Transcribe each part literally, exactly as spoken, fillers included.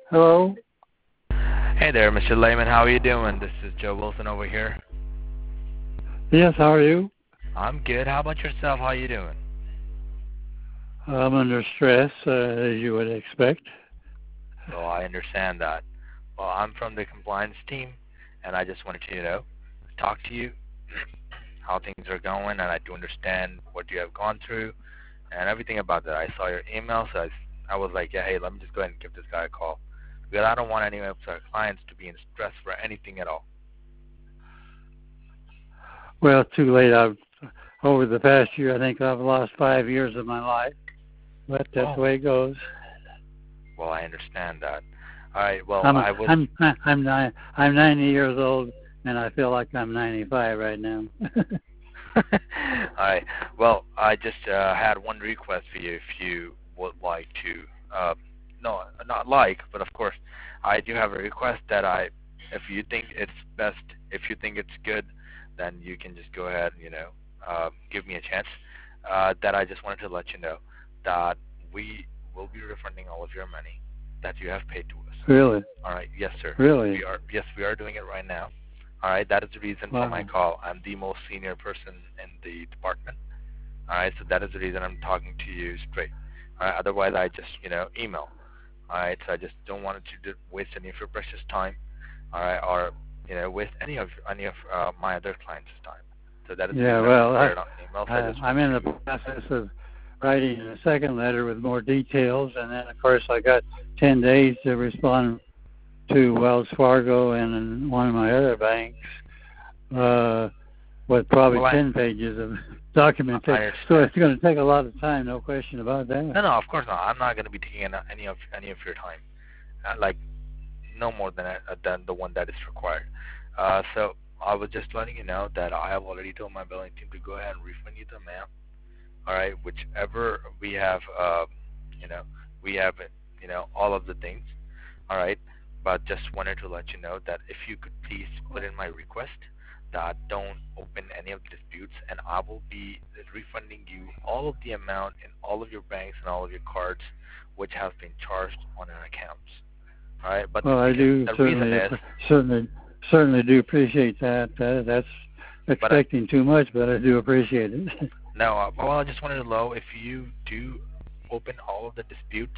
Hello? Hey there, Mister Lehman. How are you doing? This is Joe Wilson over here. Yes, how are you? I'm good. How about yourself? How are you doing? I'm under stress, uh, as you would expect. Well, I understand that. Well, I'm from the compliance team, and I just wanted to, you know, talk to you, how things are going, and I do understand what you have gone through and everything about that. I saw your email, so I, I was like, yeah, hey, let me just go ahead and give this guy a call. Because I don't want any of our clients to be in stress for anything at all. Well, too late. I've, over the past year, I think I've lost five years of my life. But that's Oh. the way it goes. Well, I understand that. All right. Well, I'm I was. I'm I'm nine, I'm ninety years old, and I feel like I'm ninety-five right now. All right. Well, I just uh, had one request for you, if you would like to. Uh, no, not like, but of course, I do have a request that I, if you think it's best, if you think it's good, then you can just go ahead and, you know, uh, give me a chance. Uh, that I just wanted to let you know that we will be refunding all of your money that you have paid to us. Really? All right. Yes, sir. Really? We are. Yes, we are doing it right now. All right. That is the reason Wow. for my call. I'm the most senior person in the department. All right. So that is the reason I'm talking to you straight. All right. Otherwise, I just, you know, email. All right. So I just don't want to waste any of your precious time. All right. Or, you know, waste any of any of uh, my other clients' time. So that is the Yeah, reason well, I I, shared on email. So I, I just I'm in the process of writing a second letter with more details, and then, of course, I got ten days to respond to Wells Fargo and one of my other banks uh, with probably well, ten pages of documentation. So it's going to take a lot of time, no question about that. No, no, of course not. I'm not going to be taking any of any of your time. Uh, like, no more than uh, than the one that is required. Uh, so I was just letting you know that I have already told my billing team to go ahead and refund you the amount. All right, whichever we have, uh, you know, we have, you know, all of the things. All right, but just wanted to let you know that if you could please put in my request that don't open any of the disputes, and I will be refunding you all of the amount in all of your banks and all of your cards which have been charged on our accounts. All right, but well, I do the certainly, reason is, certainly, certainly do appreciate that. Uh, that's expecting but, too much, but I do appreciate it. No, uh, well, I just wanted to know if you do open all of the disputes,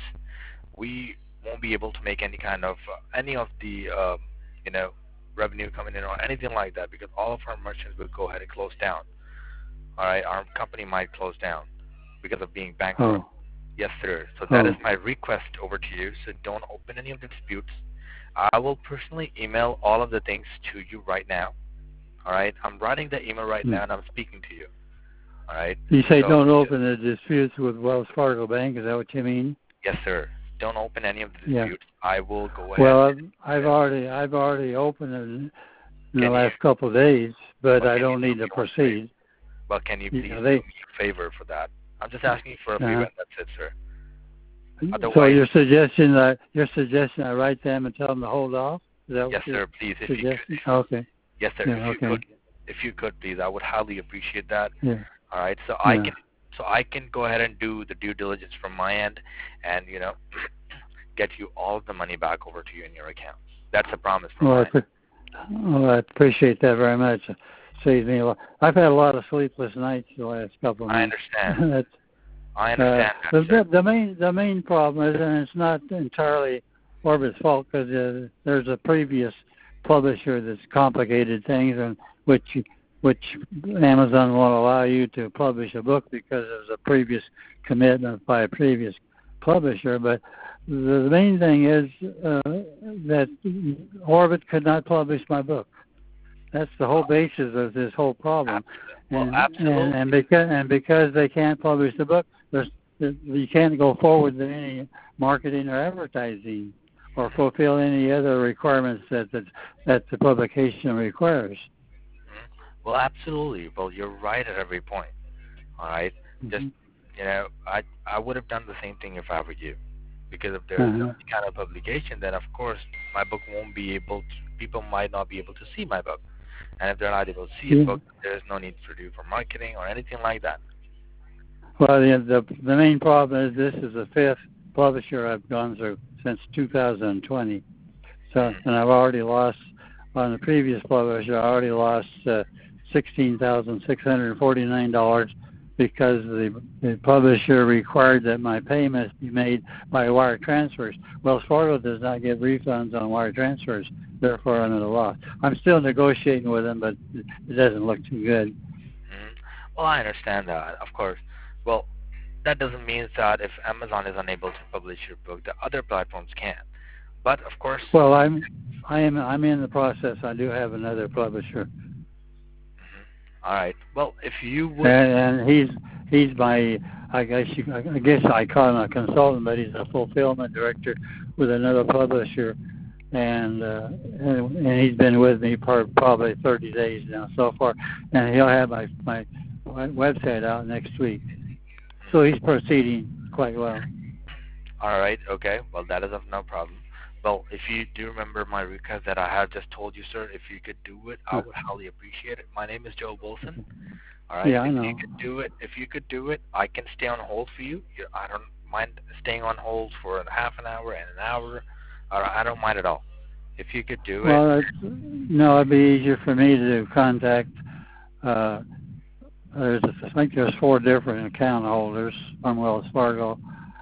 we won't be able to make any kind of uh, any of the um, you know, revenue coming in or anything like that, because all of our merchants will go ahead and close down. All right, our company might close down because of being bankrupt. Oh. Yes, sir. So that oh. is my request over to you. So don't open any of the disputes. I will personally email all of the things to you right now. All right, I'm writing the email right hmm. now, and I'm speaking to you. All right. You say so, don't open the disputes with Wells Fargo Bank. Is that what you mean? Yes, sir. Don't open any of the disputes. Yeah. I will go ahead. Well, I've, I've already I've already opened it in the can last you, couple of days, but well, I don't need to proceed. Well, can you please yeah, they, do me a favor for that? I'm just asking you for a uh-huh. favor, and that's it, sir. Otherwise, so you're suggesting that you're suggesting I write them and tell them to hold off? Is that yes, what sir. Please, if suggesting? you could. Okay. Yes, sir. Yeah, if you okay. could, if you could, please, I would highly appreciate that. Yeah. All right. So yeah. I can, so I can go ahead and do the due diligence from my end, and you know, get you all of the money back over to you in your account. That's a promise from well, my I pre- end. Well, I appreciate that very much. It saves me a lot. I've had a lot of sleepless nights the last couple of I months. understand. That's, I understand. Uh, that, the, the main the main problem is, and it's not entirely Orbit's fault, because uh, there's a previous publisher that's complicated things, and which which Amazon won't allow you to publish a book because there's a previous commitment by a previous publisher. But the, the main thing is uh, that Orbit could not publish my book. That's the whole basis of this whole problem. Well, and, absolutely. And, and because and because they can't publish the book, there's, you can't go forward with any marketing or advertising or fulfill any other requirements that that, that the publication requires. Mm-hmm. Well, absolutely. Well, you're right at every point. All right. Mm-hmm. Just, you know, I I would have done the same thing if I were you, because if there's uh-huh. any kind of publication, then of course my book won't be able to. People might not be able to see my book, and if they're not able to see yeah. a book, there's no need for do for marketing or anything like that. Well, the, the the main problem is this is the fifth publisher I've gone through since two thousand twenty. So, and I've already lost on the previous publisher. I already lost uh, sixteen thousand six hundred forty-nine dollars because the, the publisher required that my payments be made by wire transfers. Wells Fargo does not give refunds on wire transfers, therefore I'm at a loss. I'm still negotiating with them, but it doesn't look too good. Mm-hmm. Well, I understand that, of course. Well, that doesn't mean that if Amazon is unable to publish your book, the other platforms can. But of course. Well, I'm, I am, I'm in the process. I do have another publisher. Mm-hmm. All right. Well, if you would. And, and he's he's my, I guess you, I guess I call him a consultant, but he's a fulfillment director with another publisher, and uh, and, and he's been with me for probably thirty days now so far, and he'll have my my website out next week. So he's proceeding quite well. All right. Okay. Well, that is of no problem. Well, if you do remember my request that I have just told you, sir, if you could do it, I would highly appreciate it. My name is Joe Wilson. All right. Yeah, if I know. you could do it, if you could do it, I can stay on hold for you. I don't mind staying on hold for a half an hour and an hour. I don't mind at all. If you could do well, it. Well, no, it'd be easier for me to contact. Uh, there's, I think there's four different account holders from Wells Fargo.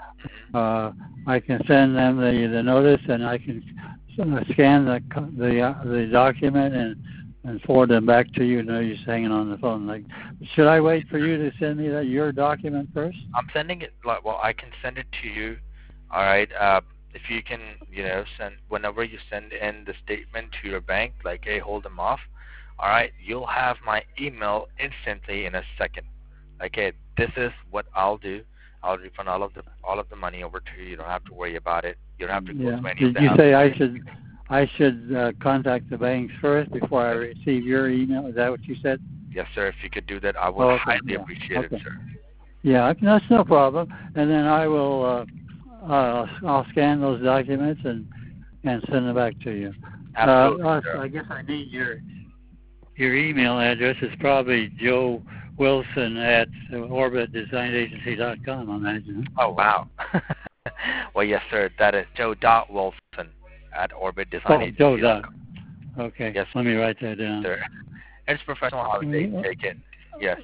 Uh, I can send them the, the notice, and I can scan the the uh, the document and, and forward them back to you. No use hanging on the phone. Like, should I wait for you to send me that your document first? I'm sending it. Well, I can send it to you. All right. Uh, if you can, you know, send whenever you send in the statement to your bank, like, hey, hold them off. All right. You'll have my email instantly in a second. Okay. This is what I'll do. I'll refund all of the all of the money over to you. You don't have to worry about it. You don't have to go yeah. to any Did of the you say houses. I should I should uh, contact the banks first before I receive your email? Is that what you said? Yes, sir. If you could do that, I would oh, okay. highly yeah. appreciate okay. it, sir. Yeah, that's no problem. And then I will uh, uh, I'll scan those documents and and send them back to you. Absolutely. Uh, sir. I guess I need your your email address. Is probably Joe Wilson at orbit design agency dot com, I imagine. Oh, wow. Well, yes, sir. That is Joe dot Wilson at orbit design agency dot com. Oh, Joe dot. Okay. Yes. Let me write that down. Sir. It's professional how they take it. Yes.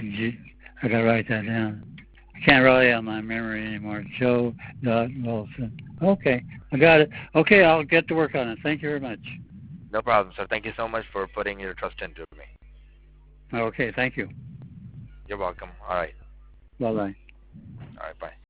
I gotta write that down. I can't rely on my memory anymore. Joe dot Wilson. Okay, I got it. Okay, I'll get to work on it. Thank you very much. No problem, sir. Thank you so much for putting your trust into me. Okay, thank you. You're welcome. All right. Bye-bye. All right, bye.